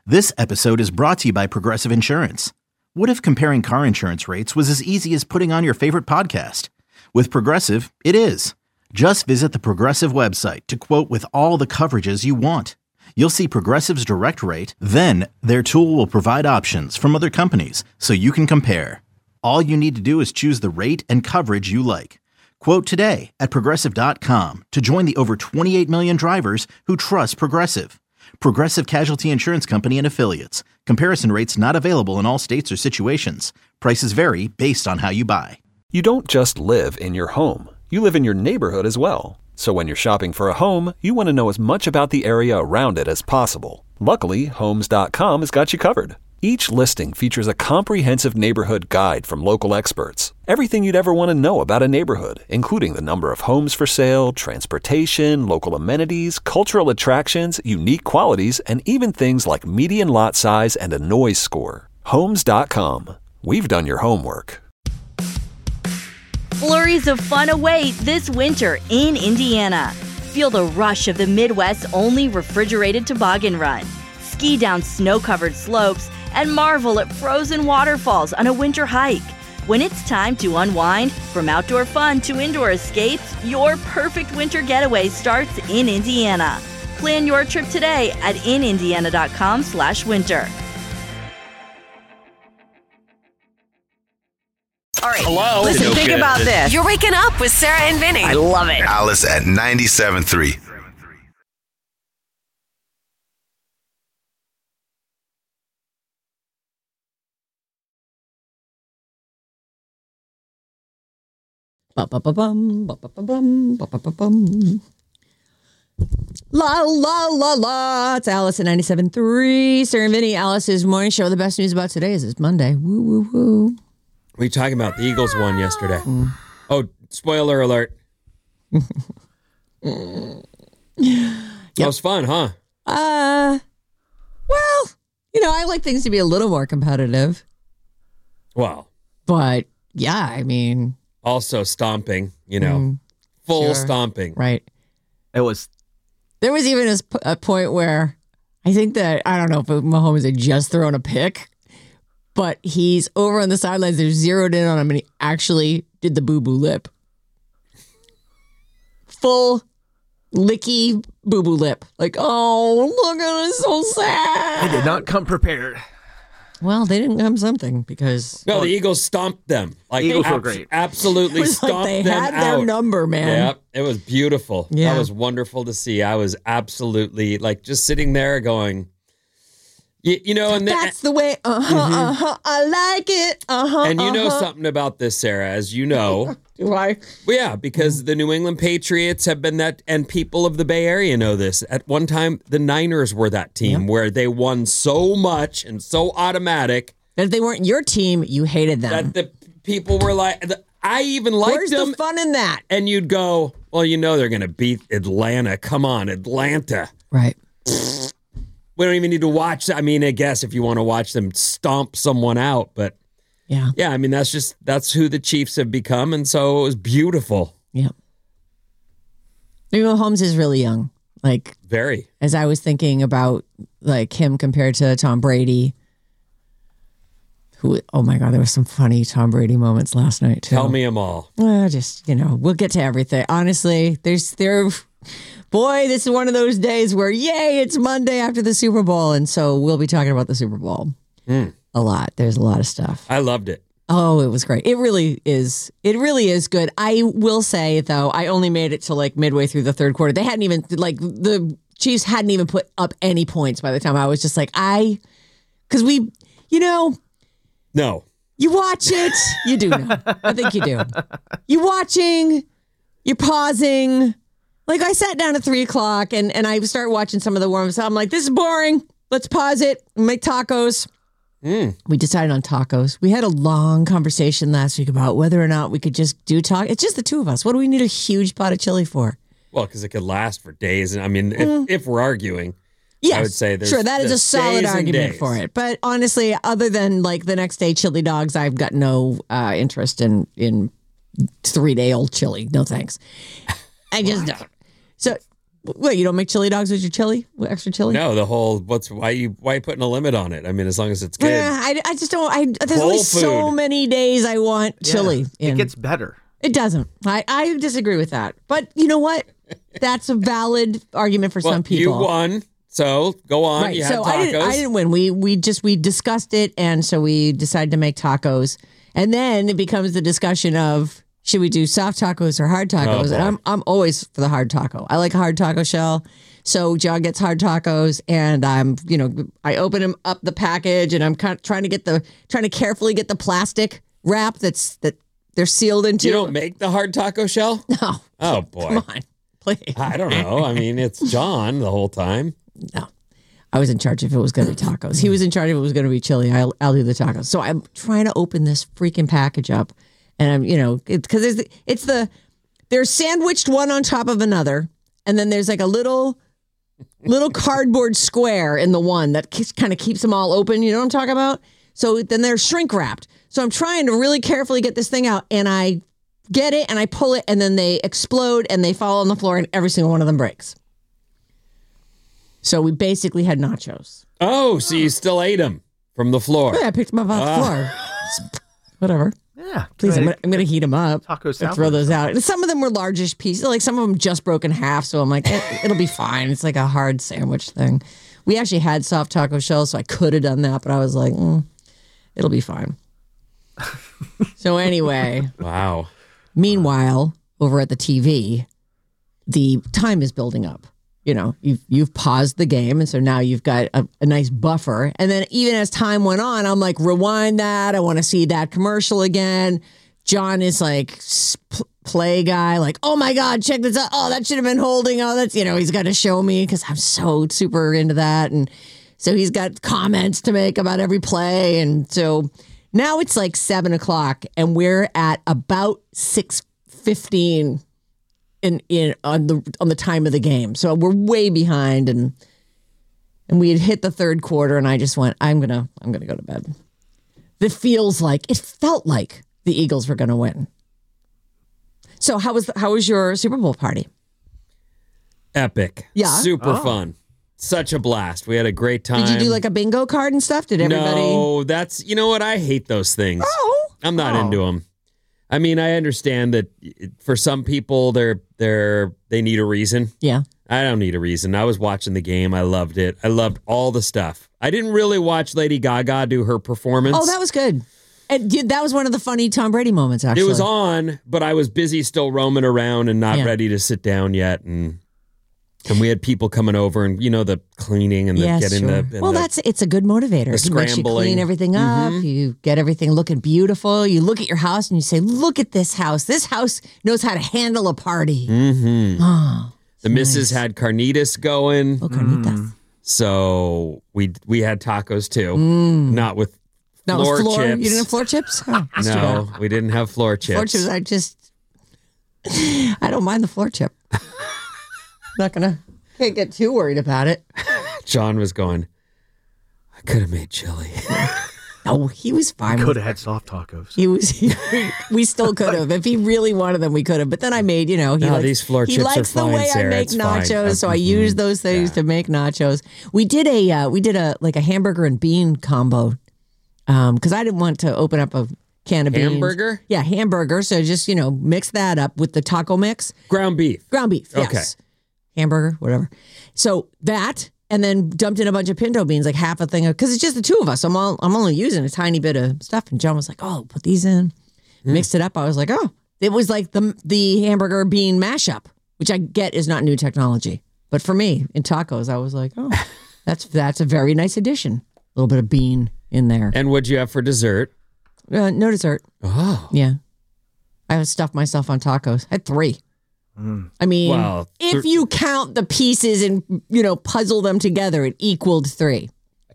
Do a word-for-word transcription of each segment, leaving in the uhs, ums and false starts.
This episode is brought to you by Progressive Insurance. What if comparing car insurance rates was as easy as putting on your favorite podcast? With Progressive, it is. Just visit the Progressive website to quote with all the coverages you want. You'll see Progressive's direct rate, then their tool will provide options from other companies so you can compare. All you need to do is choose the rate and coverage you like. Quote today at progressive dot com to join the over twenty-eight million drivers who trust Progressive. Progressive Casualty Insurance Company and Affiliates. Comparison rates not available in all states or situations. Prices vary based on how you buy. You don't just live in your home. You live in your neighborhood as well. So when you're shopping for a home, you want to know as much about the area around it as possible. Luckily, Homes dot com has got you covered. Each listing features a comprehensive neighborhood guide from local experts. Everything you'd ever want to know about a neighborhood, including the number of homes for sale, transportation, local amenities, cultural attractions, unique qualities, and even things like median lot size and a noise score. Homes dot com. We've done your homework. Flurries of fun await this winter in Indiana. Feel the rush of the Midwest's only refrigerated toboggan run. Ski down snow-covered slopes and marvel at frozen waterfalls on a winter hike. When it's time to unwind, from outdoor fun to indoor escapes, your perfect winter getaway starts in Indiana. Plan your trip today at in indiana dot com slash winter. All right. Hello. Listen, No think good. about this. You're waking up with Sarah and Vinny. I love it. Alice at ninety-seven point three. Ba-ba-ba-bum, ba-ba-ba-bum, ba-ba-ba-bum. La, la, la, la. It's Alice at ninety-seven point three. Sarah and Vinny, Alice's morning show. The best news about today is it's Monday. Woo, woo, woo. We were talking about the Eagles won yesterday. Mm. Oh, spoiler alert. That Yep. was fun, huh? Uh, well, you know, I like things to be a little more competitive. Well, But, yeah, I mean, also stomping, you know, Mm, full sure. stomping. right. It was There was even a, sp- a point where I think that, I don't know if Mahomes had just thrown a pick, but he's over on the sidelines. They're zeroed in on him, and he actually did the boo-boo lip. Full licky boo-boo lip. Like, oh, look at it, so sad. I did not come prepared. Well, they didn't come something because No, the Eagles stomped them. Like The Eagles were abs- great. Absolutely it was stomped like they them had out. their number, man. Yep, it was beautiful. Yeah. That was wonderful to see. I was absolutely like just sitting there going, you, you know, and the, That's the way, uh-huh, Mhm. uh-huh, I like it, uh-huh, and you know uh-huh. something about this, Sarah, as you know. Do I? Well, yeah, because the New England Patriots have been that, and people of the Bay Area know this. At one time, the Niners were that team Yep. where they won so much and so automatic That if they weren't your team, you hated them. that the people were like, the, I even liked Where's them. the fun in that? And you'd go, well, you know they're going to beat Atlanta. Come on, Atlanta. Right. We don't even need to watch. I mean, I guess if you want to watch them stomp someone out, but Yeah. yeah, I mean that's just that's who the Chiefs have become, and so it was beautiful. Yeah. Maybe Mahomes is really young. Like, Very. as I was thinking about like him compared to Tom Brady, who, oh my God, there was some funny Tom Brady moments last night too. Tell me them all. Well, just, you know, we'll get to everything. Honestly, there's there, boy, this is one of those days where, yay, it's Monday after the Super Bowl. And so we'll be talking about the Super Bowl Mm. a lot. There's a lot of stuff. I loved it. Oh, it was great. It really is. It really is good. I will say, though, I only made it to like midway through the third quarter. They hadn't even, like, the Chiefs hadn't even put up any points by the time I was just like, I, because we, you know, No. you watch it. You do know. I think you do. You're watching, you're pausing. Like, I sat down at three o'clock and, and I start watching some of the warm-ups. I'm like, this is boring. Let's pause it and make tacos. Mm. We decided on tacos. We had a long conversation last week about whether or not we could just do tacos. It's just the two of us. What do we need a huge pot of chili for? Well, because it could last for days. And I mean, Mm. if, if we're arguing, Yes, I would say there's sure, that is a there's solid days and argument days. for it. But honestly, other than like the next day chili dogs, I've got no uh, interest in in three day old chili. No thanks. I just don't. So What, you don't make chili dogs with your chili? With extra chili? No, the whole what's why you why you putting a limit on it? I mean, as long as it's good. Yeah, I, I just don't. I there's Whole only so food. many days I want chili. Yeah, in. it gets better. It doesn't. I, I disagree with that. But you know what? That's a valid argument for Well, some people. you won, so go on. Right. You had So tacos. I didn't, I didn't win. We we just we discussed it, and so we decided to make tacos. And then it becomes the discussion of should we do soft tacos or hard tacos? boy. and I'm I'm always for the hard taco. I like a hard taco shell. So John gets hard tacos, and I'm you know I open him up the package, and I'm kind of trying to get the trying to carefully get the plastic wrap that's that they're sealed into. You don't make the hard taco shell? No. Oh boy. Come on, please. I don't know. I mean, it's John the whole time. No. I was in charge if it was going to be tacos. He was in charge if it was going to be chili. I'll, I'll do the tacos. So I'm trying to open this freaking package up. And I'm, you know, because it's, the, it's the, they're sandwiched one on top of another. And then there's like a little, little cardboard square in the one that kind of keeps them all open. You know what I'm talking about? So then they're shrink wrapped. So I'm trying to really carefully get this thing out. And I get it and I pull it and then they explode and they fall on the floor and every single one of them breaks. So we basically had nachos. Oh, so you still ate them from the floor? Yeah, I picked them up off the floor. Whatever. Yeah. Please, I'm Right. gonna, I'm gonna heat them up. Taco and salad throw or those out. And some of them were largish pieces. Like some of them just broke in half. So I'm like, it, it'll be fine. It's like a hard sandwich thing. We actually had soft taco shells, so I could have done that, but I was like, mm, it'll be fine. So anyway, Wow. meanwhile, over at the T V, the time is building up. You know, you've you've paused the game, and so now you've got a, a nice buffer. And then even as time went on, I'm like, rewind that. I want to see that commercial again. John is like sp- play guy, like, oh my God, check this out. Oh, that should have been holding. Oh, that's, you know, he's got to show me because I'm so super into that. And so he's got comments to make about every play. And so now it's like seven o'clock, and we're at about six fifteen. In, in on the on the time of the game, so we're way behind, and and we had hit the third quarter, and I just went, I'm gonna I'm gonna go to bed. It feels like it felt like the Eagles were gonna win. So how was the, how was your Super Bowl party? Epic. Yeah. Super Oh. fun. Such a blast. We had a great time. Did you do like a bingo card and stuff? Did everybody? No, that's you know what? I hate those things. Oh, I'm not Oh. into them. I mean, I understand that for some people, they're they're they need a reason. yeah. I don't need a reason. I was watching the game. I loved it. I loved all the stuff. I didn't really watch Lady Gaga do her performance. Oh, that was good. And did- that was one of the funny Tom Brady moments. Actually, It was on, but I was busy still roaming around and not Yeah. ready to sit down yet. And and we had people coming over, and you know the cleaning and the Yes, getting sure. the. and well, the- that's it's a good motivator. It makes you scrambling. clean everything up. You get everything looking beautiful. You look at your house and you say, "Look at this house. This house knows how to handle a party." Mhm. Oh, The missus had carnitas going, oh, carnitas. so we we had tacos too. Not with Not floor with floor. chips. You didn't have floor chips? Oh, that's too No, bad. we didn't have floor chips. Floor chips. I just, I don't mind the floor chip. Not gonna can't get too worried about it. John was going, I could have made chili. No, he was fine. Could with have had soft tacos. He was. we still could have. If he really wanted them, we could have. But then I made, you know, he No, likes, these floor he chips are likes the fine, way I Sarah. make It's fine. nachos, so I Mhm. use those things Yeah. to make nachos. We did a uh, we did a like a hamburger and bean combo because I didn't want to open up a can of beans. Hamburger? Yeah, hamburger. So just you know mix that up with the taco mix, Ground beef. ground beef. Yes. Okay. Hamburger, whatever. So that. And then dumped in a bunch of pinto beans, like half a thing of, because it's just the two of us. I'm all, I'm only using a tiny bit of stuff. And John was like, "Oh, put these in." Mm. Mixed it up. I was like, "Oh, it was like the the hamburger bean mashup," which I get is not new technology, but for me in tacos, I was like, "Oh, that's that's a very nice addition." A little bit of bean in there. And what'd you have for dessert? Uh, no dessert. Oh. Yeah, I stuffed myself on tacos. I had three. I mean, Wow. if you count the pieces and, you know, puzzle them together, it equaled three.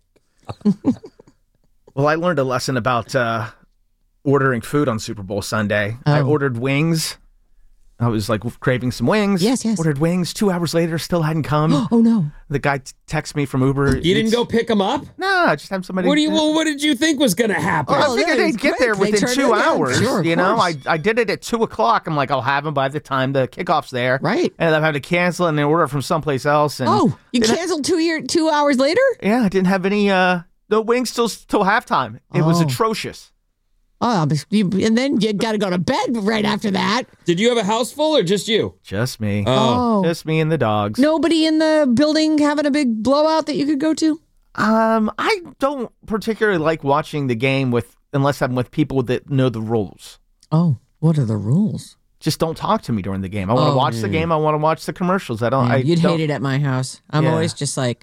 Well, I learned a lesson about uh, ordering food on Super Bowl Sunday. I Oh. ordered wings, I was like craving some wings. Yes, yes. Ordered wings. Two hours later, still hadn't come. Oh no! The guy t- texts me from Uber. You didn't go pick them up? No, I just have somebody. What do you? Well, what did you think was going to happen? Oh, I Oh, figured yeah, they'd it's get quick. there They within turned two it in. hours. Sure, of you know, I course. I did it at two o'clock. I'm like, I'll have them by the time the kickoff's there. Right. And I've had to cancel it and then order from someplace else. And Oh, you didn't- canceled two year two hours later? Yeah, I didn't have any. uh No wings till till halftime. It was Oh. atrocious. Oh, but you, and then you got to go to bed right after that. Did you have a house full or just you? Just me. Oh, Just me and the dogs. nobody in the building having a big blowout that you could go to? Um, I don't particularly like watching the game with unless I'm with people that know the rules. Oh, what are the rules? Just don't talk to me during the game. I want to Oh. watch the game. I want to watch the commercials. I don't. Yeah, I you'd don't, hate it at my house. I'm Yeah. always just like,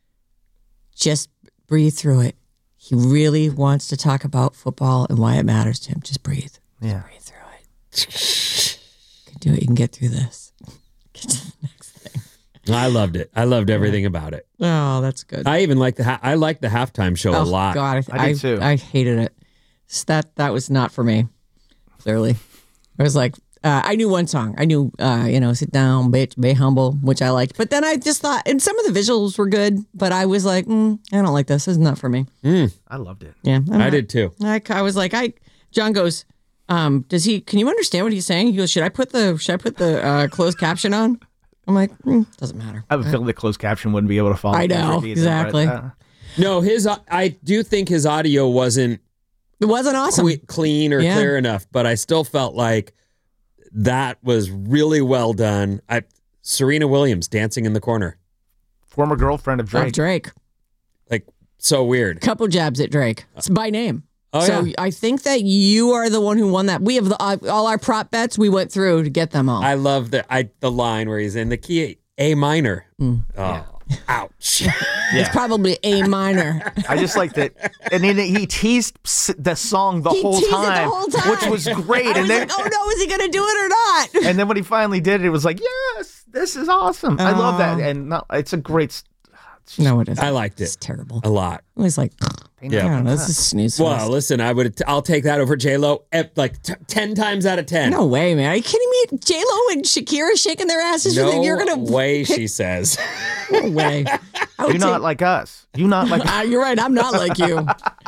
just breathe through it. He really wants to talk about football and why it matters to him. Just breathe. Yeah. Breathe through it. You can do it. You can get through this. Get to the next thing. I loved it. I loved everything about it. Oh, that's good. I even liked the ha- I liked the halftime show a oh, lot. God, I, I did too. I hated it. So that that was not for me. Clearly, I was like, uh, I knew one song. I knew, uh, you know, sit down, bitch, be humble, which I liked. But then I just thought, and some of the visuals were good, but I was like, mm, I don't like this. This is not for me. I loved it. Yeah, I'm I not- did too. I, I was like, I. John goes, um, does he? Can you understand what he's saying? He goes, should I put the should I put the uh, closed caption on? I'm like, mm, doesn't matter. I have a feeling the closed caption wouldn't be able to follow. I know, either, exactly. But, uh, No, his I do think his audio wasn't It wasn't awesome. que- clean or Yeah. clear enough, but I still felt like that was really well done. I Serena Williams dancing in the corner, former girlfriend of Drake. Of Drake. like so weird. Couple jabs at Drake. It's by name. Oh, so yeah. I think that you are the one who won that. We have the, uh, all our prop bets. We went through to get them all. I love the I the line where he's in the key A minor. Mm. Oh, ouch. It's probably A minor. I just like that, and then he teased s- the song the, He whole, teased it the time, whole time. which was great. I and was then, like, oh no, is he going to do it or not? and then when he finally did it, it was like, yes, this is awesome. I love that, Oh. and no, it's a great. s- No, it isn't. I liked It's it terrible. a lot. It was like, Yeah. I don't know, this is snooze Well, fest. listen, I would I'll take that over J Lo like t- ten times out of ten. No way, man. Are you kidding me? J Lo and Shakira shaking their asses. You No think you're going to way, she says. No way. I would You're not take- like us. You not like. Ah, you're right. I'm not like you.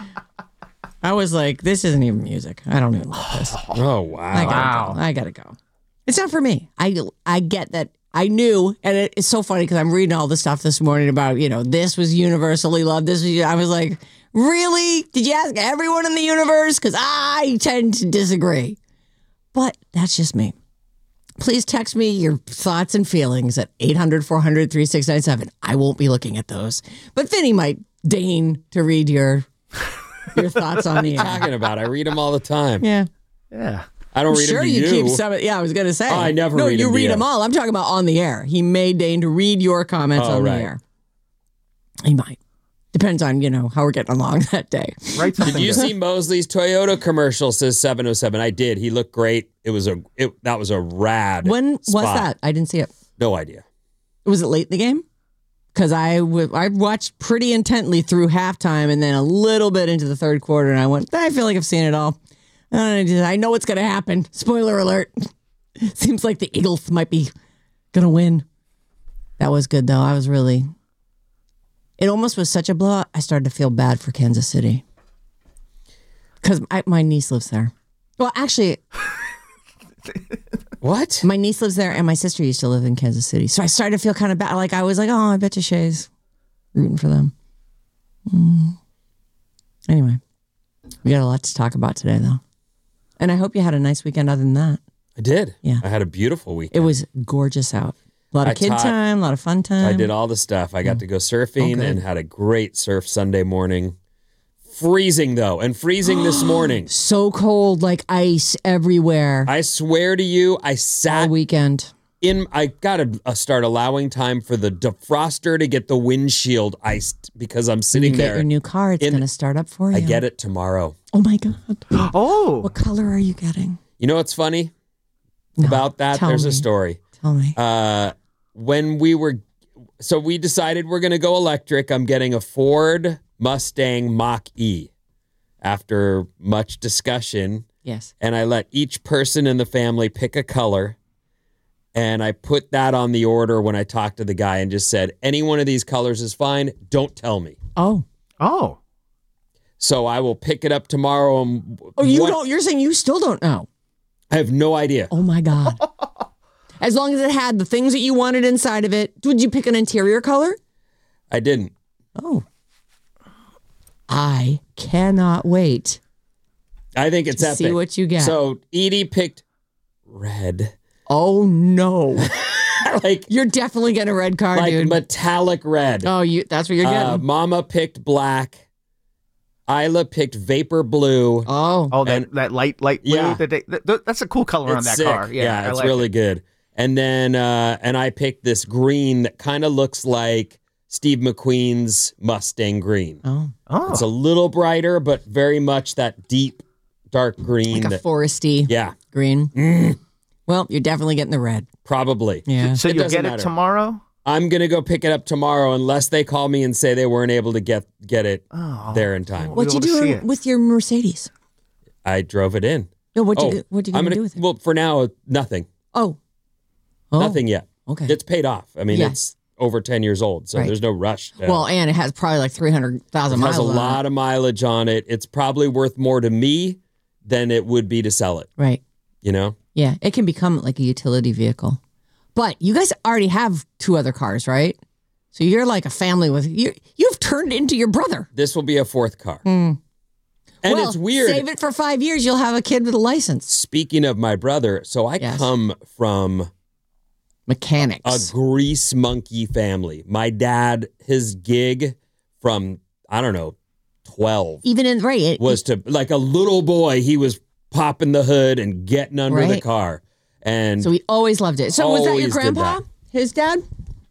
I was like, this isn't even music. I don't even like this. Oh I wow! gotta go. I gotta go. It's not for me. I I get that. I knew, and it, it's so funny because I'm reading all the stuff this morning about, you know, this was universally loved. This was. I was like, really? Did you ask everyone in the universe? Because I tend to disagree. But that's just me. Please text me your thoughts and feelings at eight hundred, four hundred, thirty-six ninety-seven. I won't be looking at those. But Vinny might deign to read your your thoughts on the air. Talking about, I read them all the time. Yeah. Yeah. I don't read Sure, them to you, you. keep some. Yeah, I was going to say. Oh, I never No, read you them to read you. them all. I'm talking about on the air. He may deign to read your comments Oh, on right. the air. He might. Depends on, you know, how we're getting along that day. Write something. Did you down. see Mosley's Toyota commercial? Says seven oh seven. I did. He looked great. It was a it, that was a rad. When was spot. that? I didn't see it. No idea. Was it late in the game? Because I, w- I watched pretty intently through halftime and then a little bit into the third quarter, and I went, I feel like I've seen it all. And I know what's going to happen. Spoiler alert. Seems like the Eagles might be going to win. That was good, though. I was really... It almost was such a blowout, I started to feel bad for Kansas City. Because my niece lives there. Well, actually, What? my niece lives there and my sister used to live in Kansas City. So I started to feel kind of bad. Like, I was like, oh, I bet you Shay's rooting for them. Mm. Anyway, we got a lot to talk about today, though. And I hope you had a nice weekend other than that. I did. Yeah. I had a beautiful It weekend. was gorgeous out. A lot of I kid taught- time, a lot of fun time. I did all the stuff. I got to go surfing Oh, good. and had a great surf Sunday morning. Freezing though, and freezing this morning. So cold, like ice everywhere I swear to you, I all sat weekend. in. I got to uh, start allowing time for the defroster to get the windshield iced because I'm You sitting get there. your new car, it's in- going to start up for you. I get it tomorrow. Oh my God. Oh, What color are you getting? You know what's funny No, about that? tell There's me. a story. Tell me. Uh, when we were, so we decided we're going to go electric. I'm getting a Ford Mustang Mach-E after much discussion. Yes. And I let each person in the family pick a color. And I put that on the order when I talked to the guy and just said, any one of these colors is fine. Don't tell me. Oh. Oh. So I will pick it up tomorrow. And Oh, you what- don't, you're saying you still don't know? I have no idea. Oh my God. As long as it had the things that you wanted inside of it. Would you pick an interior color? I didn't. Oh. I cannot wait. I think it's To epic. see what you get. So Edie picked red. Oh no. like You're definitely getting a red card, like dude. metallic red. Oh, you that's what you're Uh, getting. Mama picked black. Isla picked vapor blue. oh. Oh, that, And- that light, light blue. Yeah. That they, that, that's a cool color on It's that sick. car. Yeah, I it's like really it. good. And then uh, and I picked this green that kind of looks like Steve McQueen's Mustang green. Oh. Oh. It's a little brighter, but very much that deep dark green. Like a that- foresty yeah, green. Well, you're definitely getting the red. probably. Yeah. so It you'll doesn't get it matter. tomorrow? I'm gonna go pick it up tomorrow, unless they call me and say they weren't able to get get it Oh. there in time. What you able to see doing it. with your Mercedes? I drove it in. No, what oh, you what you I'm gonna, gonna do with it? well for now nothing, oh. oh. nothing yet. Okay. It's paid off. I mean, Yeah. it's over ten years old, so Right. there's no rush. to- Well, and it has probably like three hundred thousand It miles. has a on lot it. of mileage on it. It's probably worth more to me than it would be to sell it. Right. You know? Yeah, it can become like a utility vehicle. But you guys already have two other cars, right? So you're like a family with you. You've turned into your brother. This will be a fourth car. Hmm. And well, it's weird. Save it for five years. You'll have a kid with a license. Speaking of my brother, so I Yes. come from Mechanics. a grease monkey family. My dad, his gig from, I don't know, twelve Even in right, it, was to, like a little boy, he was popping the hood and getting under the Right. car. And so he always loved it. So was that your Always did grandpa? that. His dad?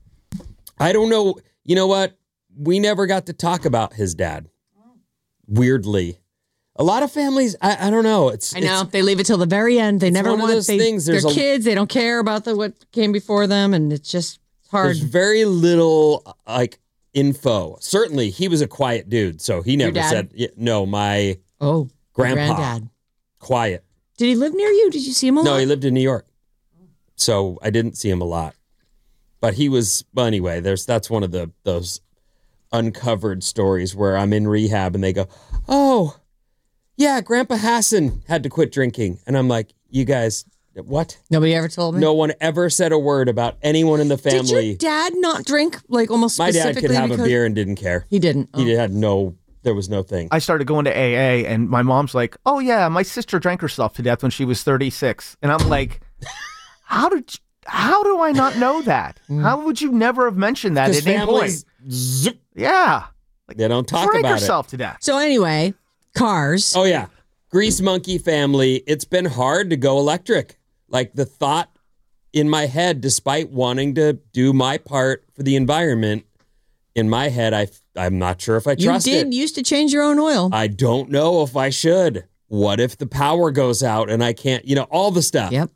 I don't know. You know what? We never got to talk about his dad. Weirdly. A lot of families, I, I don't know. It's I know it's- they leave it till the very end. They never one of want those they, things. Their There's a- kids. They don't care about the what came before them, and it's just hard. There's very little like info. Certainly, he was a quiet dude, so he never dad? said yeah, no. My Oh, grandpa, granddad. quiet. Did he live near you? Did you see him a No, lot? he lived in New York, so I didn't see him a lot. But he was well, anyway. There's that's one of the those uncovered stories where I'm in rehab and they go, "Oh, yeah, Grandpa Hassan had to quit drinking," and I'm like, "You guys, what?" Nobody ever told me. No one ever said a word about anyone in the Did family. your dad not drink like almost My dad specifically could have a because- beer and didn't care. He didn't. Oh. He had no. There was no thing. I started going to A A, and my mom's like, "Oh yeah, my sister drank herself to death when she was thirty-six," and I'm like, "How did? You, how do I not know that? Mm. How would you never have mentioned that Because at any point?" families, zip, Yeah, they don't talk drank about herself to death. So anyway, cars. it. Oh yeah, Grease Monkey family. It's been hard to go electric. Like the thought in my head, despite wanting to do my part for the environment, in my head, I I'm not sure if I you trust did it. used to change your own oil. I don't know if I should. What if the power goes out and I can't? You know, all the stuff. Yep.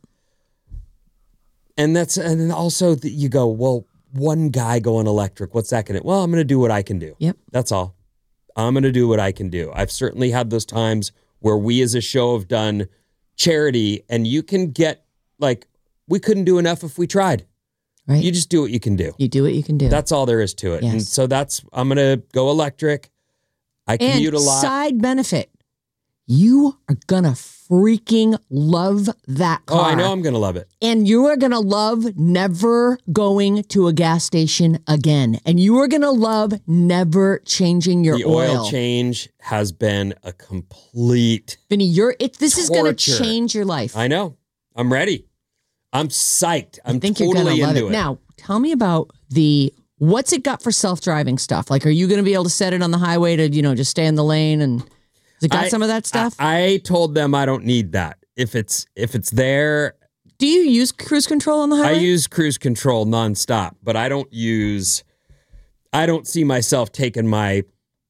And that's and then also the, you go, well, one guy going electric, what's that gonna? Well, I'm gonna do what I can do. Yep. That's all. I'm gonna do what I can do. I've certainly had those times where we as a show have done charity, and you can get like we couldn't do enough if we tried. Right. You just do what you can do. You do what you can do. That's all there is to it. And Yes. so that's I'm gonna go electric. I and commute a lot. side benefit. You are gonna freaking love that Oh, car. I know I'm gonna love it. And you are going to love never going to a gas station again. And you are going to love never changing your The oil, oil. change has been a complete. Vinny, you're, it, this is going to Torture. change your life. I know. I'm ready. I'm psyched. I'm I think totally you're going to love into it. it. Now, tell me about the, what's it got for self-driving stuff? Like, are you going to be able to set it on the highway to, you know, just stay in the lane? And has it got I- some of that stuff? I, I told them I don't need that. If it's if it's there, Do you use cruise control on the I highway? use cruise control nonstop, but I don't use. I don't see myself taking my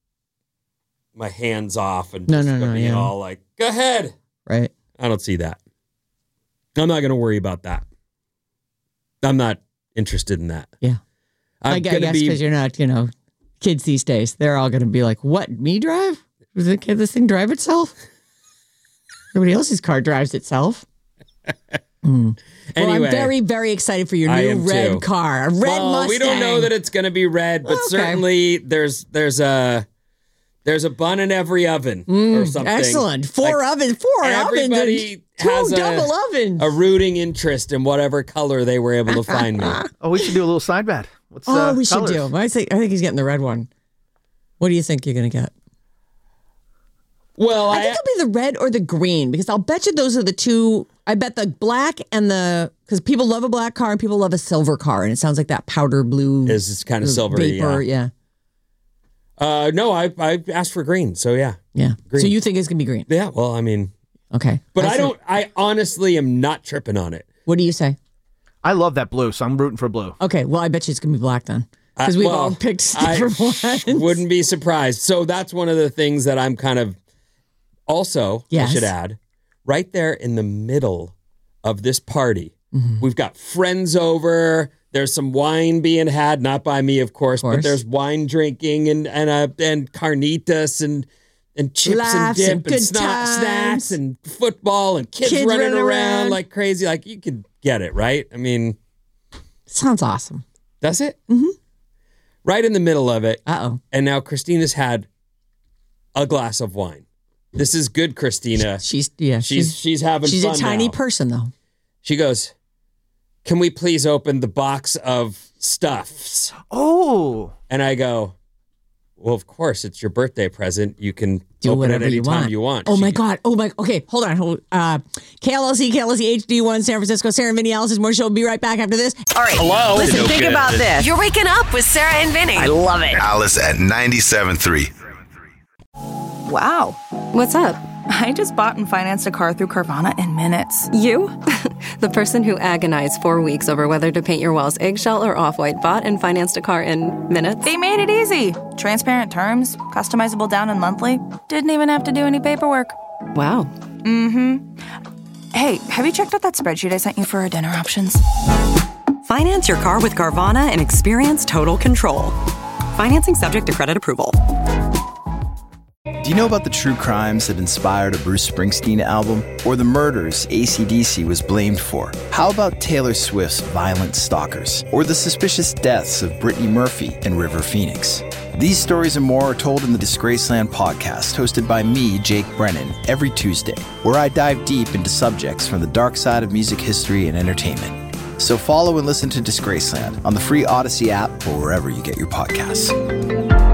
my hands off and No, just no, no, being yeah. all like, "Go ahead." Right. I don't see that. I'm not going to worry about that. I'm not interested in that. Yeah. I'm I gonna guess be because you're not, you know, kids these days, they're all going to be like, what, me drive? Does it, can this thing drive itself? Everybody else's car drives itself. Mm. Anyway, well, I'm very, very excited for your I new am red too. car. A red well, Mustang. we don't know that it's going to be red, but Okay. certainly there's there's a there's a bun in every oven or something. Excellent. Four Like, ovens. Four everybody ovens. Two has a- double ovens. A rooting interest in whatever color they were able to find me. Oh, we should do a little side bet. What's oh, uh, we colors? should do. I think, I think he's getting the red one. What do you think you're going to get? Well, I I, think it'll be the red or the green because I'll bet you those are the two. I bet the black and the, because people love a black car and people love a silver car. And it sounds like that powder blue. is kind of silvery. Vapor, Yeah. yeah. Uh, no, I I asked for green, so yeah, Yeah. Green. So you think it's going to be green? yeah. Well, I mean, Okay. but I, see. don't. I honestly am not tripping on it. What do you say? I love that blue, so I'm rooting for blue. Okay. Well, I bet you it's going to be black then. Because I- we've well, all picked I different ones. Wouldn't be surprised. So that's one of the things that I'm kind of. Also, Yes. I should add, right there in the middle of this party, Mm-hmm. we've got friends over. There's some wine being had, not by me, of course, course. but there's wine drinking and and uh, and carnitas and and chips Laughs and dip and and, good sna- times. snacks and football and kids, Kids running, running around, around. like crazy. Like you could get it, right? I mean, Sounds awesome. does it? Mm-hmm. Right in the middle of it. Uh oh. And now Christina's had a glass of wine. This is good, Christina. She's yeah. She's she's having she's fun a tiny now. person though. She goes, "Can we please open the box of stuffs?" Oh, And I go, "Well, of course, it's your birthday present. You can Do open whatever it any you time want. you want." Oh She my goes, God. Oh my. Okay, hold on. Hold. Uh, K L L C, K L L C H D one, San Francisco. Sarah and Vinny, Alice's More Show. We'll be right back after this. All right. Hello? Listen, No think good. about this. You're waking up with Sarah and Vinny. I love it. Alice at ninety-seven point three. Wow. What's up? I just bought and financed a car through Carvana in minutes. You? The person who agonized four weeks over whether to paint your walls eggshell or off-white bought and financed a car in minutes? They made it easy. Transparent terms, customizable down and monthly. Didn't even have to do any paperwork. Wow. Mm-hmm. Hey, have you checked out that spreadsheet I sent you for our dinner options? Finance your car with Carvana and experience total control. Financing subject to credit approval. Do you know about the true crimes that inspired a Bruce Springsteen album? Or the murders A C D C was blamed for? How about Taylor Swift's Violent Stalkers? Or the suspicious deaths of Brittany Murphy and River Phoenix? These stories and more are told in the Disgraceland podcast, hosted by me, Jake Brennan, every Tuesday, where I dive deep into subjects from the dark side of music history and entertainment. So follow and listen to Disgraceland on the free Odyssey app or wherever you get your podcasts.